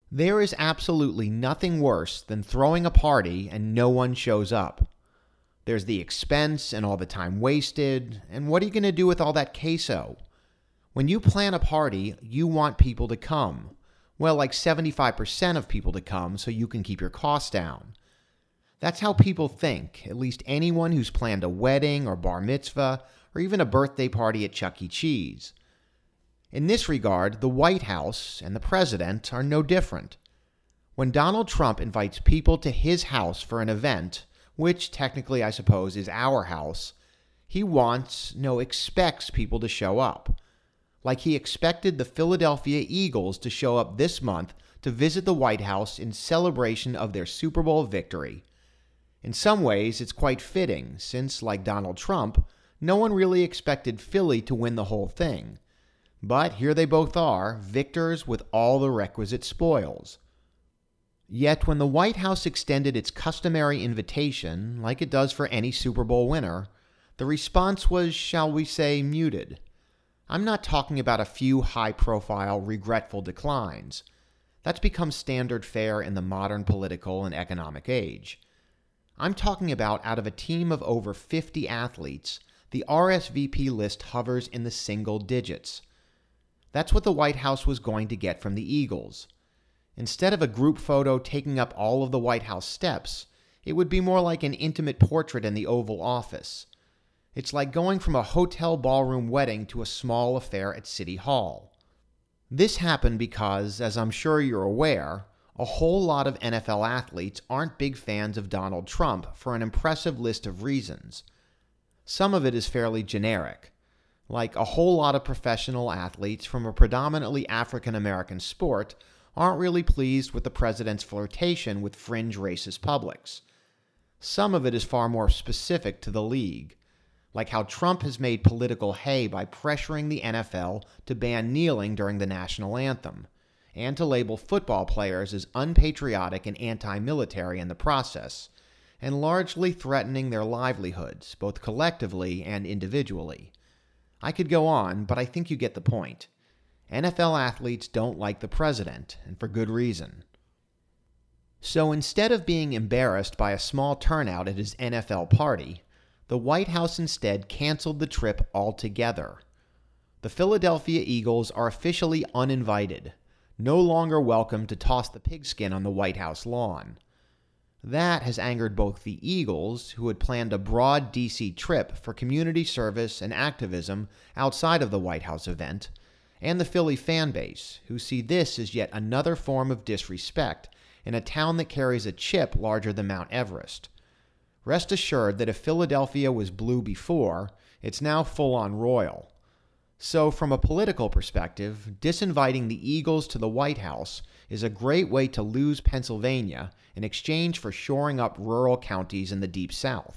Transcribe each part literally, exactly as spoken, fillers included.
There is absolutely nothing worse than throwing a party and no one shows up. There's the expense and all the time wasted, and what are you going to do with all that queso? When you plan a party, you want people to come. Well, like seventy-five percent of people to come so you can keep your costs down. That's how people think, at least anyone who's planned a wedding or bar mitzvah or even a birthday party at Chuck E. Cheese. In this regard, the White House and the president are no different. When Donald Trump invites people to his house for an event, which technically I suppose is our house, he wants, no, expects people to show up. Like he expected the Philadelphia Eagles to show up this month to visit the White House in celebration of their Super Bowl victory. In some ways, it's quite fitting, since, like Donald Trump, no one really expected Philly to win the whole thing. But here they both are, victors with all the requisite spoils. Yet when the White House extended its customary invitation, like it does for any Super Bowl winner, the response was, shall we say, muted. I'm not talking about a few high-profile, regretful declines. That's become standard fare in the modern political and economic age. I'm talking about out of a team of over fifty athletes, the R S V P list hovers in the single digits. That's what the White House was going to get from the Eagles. Instead of a group photo taking up all of the White House steps, it would be more like an intimate portrait in the Oval Office. It's like going from a hotel ballroom wedding to a small affair at City Hall. This happened because, as I'm sure you're aware, a whole lot of N F L athletes aren't big fans of Donald Trump for an impressive list of reasons. Some of it is fairly generic. Like a whole lot of professional athletes from a predominantly African-American sport aren't really pleased with the president's flirtation with fringe racist publics. Some of it is far more specific to the league, like how Trump has made political hay by pressuring the N F L to ban kneeling during the national anthem, and to label football players as unpatriotic and anti-military in the process, and largely threatening their livelihoods, both collectively and individually. I could go on, but I think you get the point. N F L athletes don't like the president, and for good reason. So instead of being embarrassed by a small turnout at his N F L party, the White House instead canceled the trip altogether. The Philadelphia Eagles are officially uninvited, no longer welcome to toss the pigskin on the White House lawn. That has angered both the Eagles, who had planned a broad D C trip for community service and activism outside of the White House event, and the Philly fan base, who see this as yet another form of disrespect in a town that carries a chip larger than Mount Everest. Rest assured that if Philadelphia was blue before, it's now full-on royal. So from a political perspective, disinviting the Eagles to the White House is a great way to lose Pennsylvania in exchange for shoring up rural counties in the Deep South.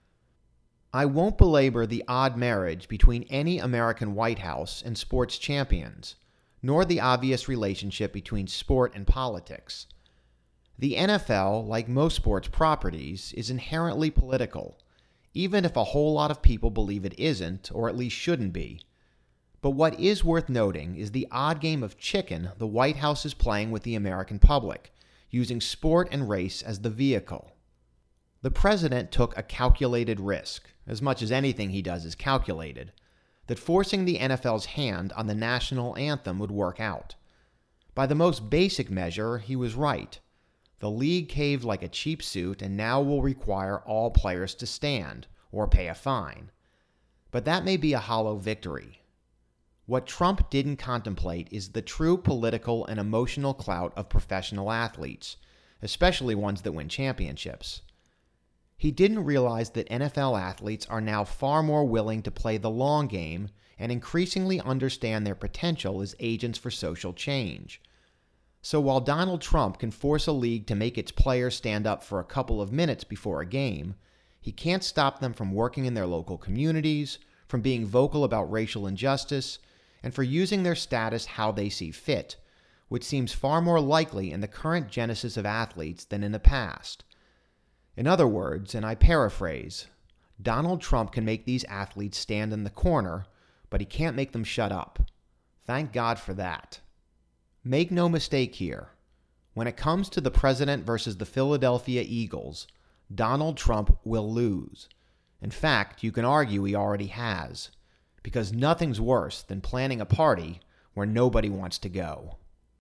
I won't belabor the odd marriage between any American White House and sports champions, nor the obvious relationship between sport and politics. The N F L, like most sports properties, is inherently political, even if a whole lot of people believe it isn't, or at least shouldn't be. But what is worth noting is the odd game of chicken the White House is playing with the American public, using sport and race as the vehicle. The president took a calculated risk, as much as anything he does is calculated, that forcing the N F L's hand on the national anthem would work out. By the most basic measure, he was right. The league caved like a cheap suit and now will require all players to stand, or pay a fine. But that may be a hollow victory. What Trump didn't contemplate is the true political and emotional clout of professional athletes, especially ones that win championships. He didn't realize that N F L athletes are now far more willing to play the long game and increasingly understand their potential as agents for social change. So while Donald Trump can force a league to make its players stand up for a couple of minutes before a game, he can't stop them from working in their local communities, from being vocal about racial injustice, and for using their status how they see fit, which seems far more likely in the current genesis of athletes than in the past. In other words, and I paraphrase, Donald Trump can make these athletes stand in the corner, but he can't make them shut up. Thank God for that. Make no mistake here. When it comes to the president versus the Philadelphia Eagles, Donald Trump will lose. In fact, you can argue he already has, because nothing's worse than planning a party where nobody wants to go.